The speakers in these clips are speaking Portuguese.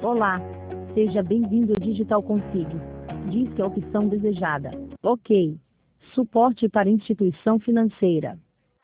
Olá, seja bem-vindo ao Digital Config. Diz que é a opção desejada. Ok. Suporte para instituição financeira.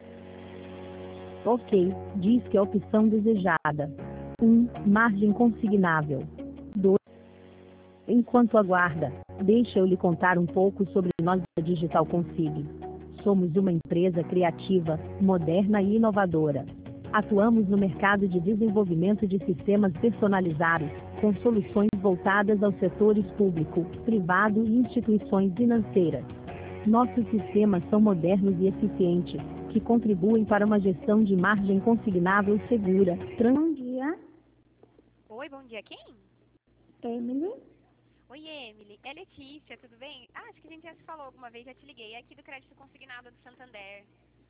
Ok, diz que é a opção desejada. 1. Margem consignável. 2. Enquanto aguarda, deixa eu lhe contar um pouco sobre nós da Digital Config. Somos uma empresa criativa, moderna e inovadora. Atuamos no mercado de desenvolvimento de sistemas personalizados, com soluções voltadas aos setores público, privado e instituições financeiras. Nossos sistemas são modernos e eficientes, que contribuem para uma gestão de margem consignável segura. Bom dia, Oi, bom dia. Quem? Emily. Oi, Emily. É Letícia, tudo bem? Acho que a gente já se falou alguma vez, já te liguei. É aqui do Crédito Consignado do Santander.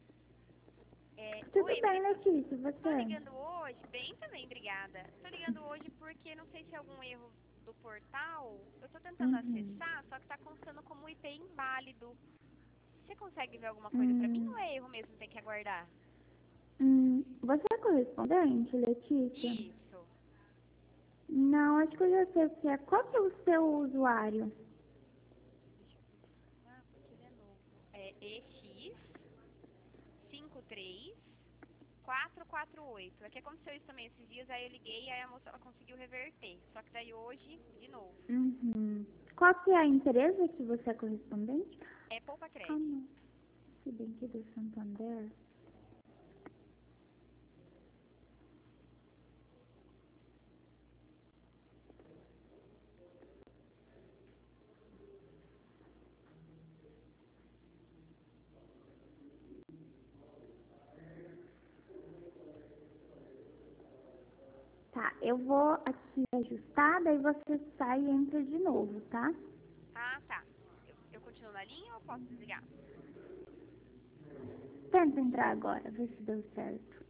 Tudo Oi, bem, Emily. Letícia, Tô você? ligando hoje, bem também, obrigada. Tô ligando hoje porque não sei se é algum erro do portal. Eu tô tentando acessar, só que tá constando como IP inválido. Você consegue ver alguma coisa pra mim ou é erro mesmo, tem que aguardar? Você é correspondente, Letícia? Isso. Não, acho que eu já sei o que é. Qual que é o seu usuário? Ah, porque ele é novo. É EX53448. É que aconteceu isso também esses dias, aí eu liguei e aí a moça ela conseguiu reverter. Só que daí hoje, de novo. Qual que é a empresa que você é correspondente? É Poupa Crédito. Calma, se bem que do Santander. Tá, eu vou aqui ajustar, daí você sai e entra de novo, tá? Ah, tá. Eu continuo na linha ou posso desligar? Tenta entrar agora, ver se deu certo.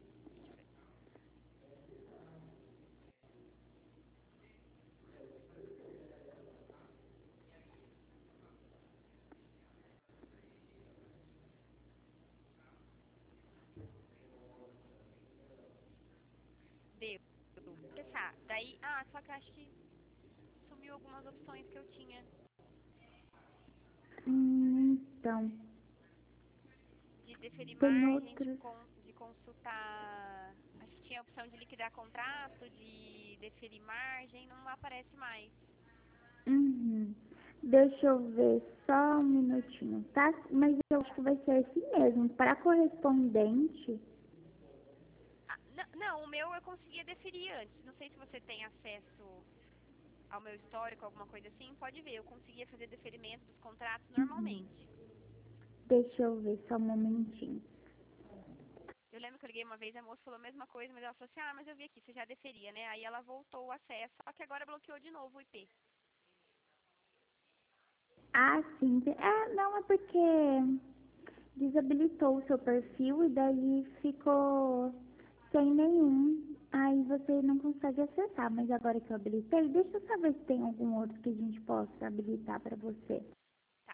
Deu. Acessar. Daí, só que eu acho que sumiu algumas opções que eu tinha. Então, De deferir tem margem, outros. de consultar. Acho que tinha a opção de liquidar contrato, de deferir margem, não aparece mais. Deixa eu ver só um minutinho, tá? Mas eu acho que vai ser assim mesmo. Para correspondente, Não, o meu eu conseguia deferir antes. Não sei se você tem acesso ao meu histórico, alguma coisa assim. Pode ver, eu conseguia fazer deferimento dos contratos normalmente. deixa eu ver só um momentinho. Eu lembro que eu liguei uma vez, a moça falou a mesma coisa, mas ela falou assim, mas eu vi aqui, você já deferia, né? Aí ela voltou o acesso, só que agora bloqueou de novo o IP. Ah, sim. Não, é porque desabilitou o seu perfil e daí ficou sem nenhum. Aí você não consegue acessar, mas agora que eu habilitei, deixa eu saber se tem algum outro que a gente possa habilitar para você. Tá.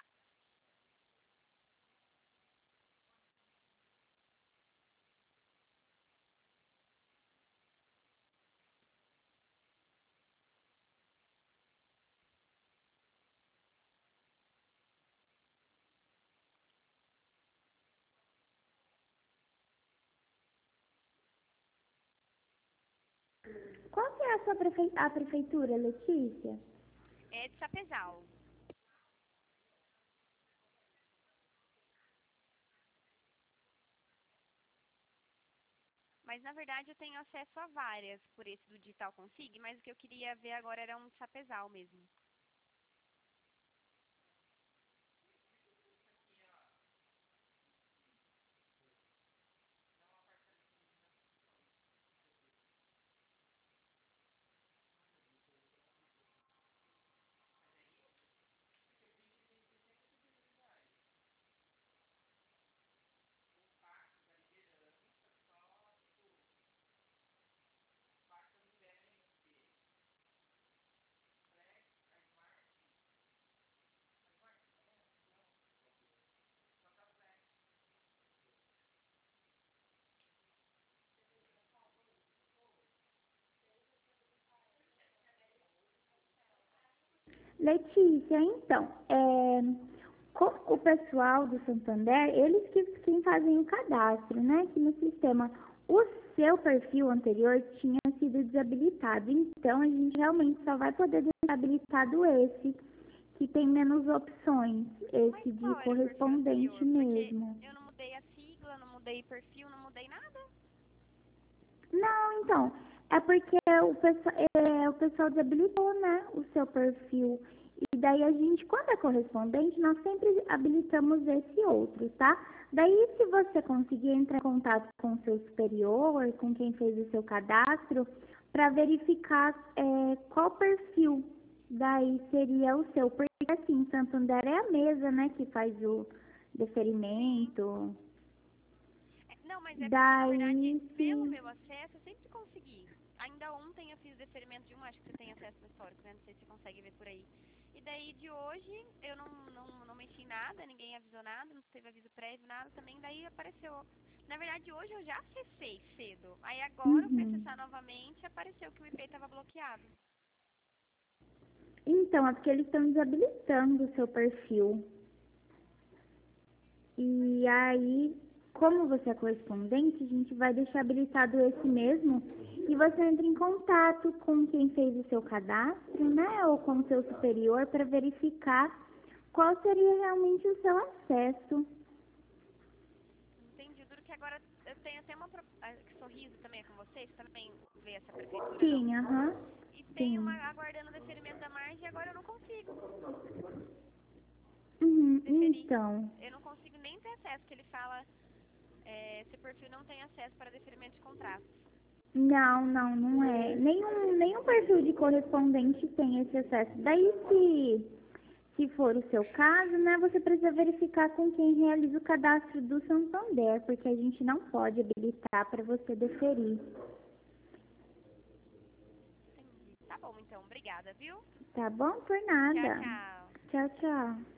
Qual que é a sua a prefeitura, Letícia? É de Sapezal. Mas na verdade eu tenho acesso a várias por esse do Digital Config, mas o que eu queria ver agora era um de Sapezal mesmo. Letícia, então, como o pessoal do Santander, eles que quem fazem o cadastro, né, aqui no sistema. O seu perfil anterior tinha sido desabilitado, então a gente realmente só vai poder deixar habilitado esse, que tem menos opções, esse Mas de qual era o perfil correspondente anterior? mesmo. Porque eu não mudei a sigla, não mudei perfil, não mudei nada. Não, então, é porque o pessoal desabilitou, né, o seu perfil. E daí a gente, quando é correspondente, nós sempre habilitamos esse outro, tá? Daí, se você conseguir entrar em contato com o seu superior, com quem fez o seu cadastro, para verificar qual perfil daí seria o seu. Porque, assim, Santander é a mesa, né, que faz o deferimento. Não, mas é porque, na verdade, Daí, pelo sim. meu acesso, eu sempre consegui. Ainda ontem eu fiz o deferimento de um, acho que você tem acesso no histórico, né? Não sei se você consegue ver por aí. E daí, de hoje, eu não mexi em nada, ninguém avisou nada, não teve aviso prévio, nada também. Daí apareceu... Na verdade, hoje eu já acessei cedo. Aí agora eu fui Uhum. acessar novamente e apareceu que o IP estava bloqueado. Então, é porque eles estão desabilitando o seu perfil. E aí, como você é correspondente, a gente vai deixar habilitado esse mesmo. E você entra em contato com quem fez o seu cadastro, né? Ou com o seu superior para verificar qual seria realmente o seu acesso. Entendi. Duro que agora eu tenho até uma... Sorriso também é com vocês? Também vê essa prefeitura, não? Sim, aham. E tem uma Sim. aguardando o deferimento da margem e agora eu não consigo Uhum, deferir. então. Eu não consigo nem ter acesso, que ele fala, seu perfil não tem acesso para deferimento de contratos. Não é. Nenhum perfil de correspondente tem esse acesso. Daí, se for o seu caso, né, você precisa verificar com quem realiza o cadastro do Santander, porque a gente não pode habilitar para você deferir. Entendi. Tá bom, então. Obrigada, viu? Tá bom? Por Tchau, nada. tchau. Tchau, tchau.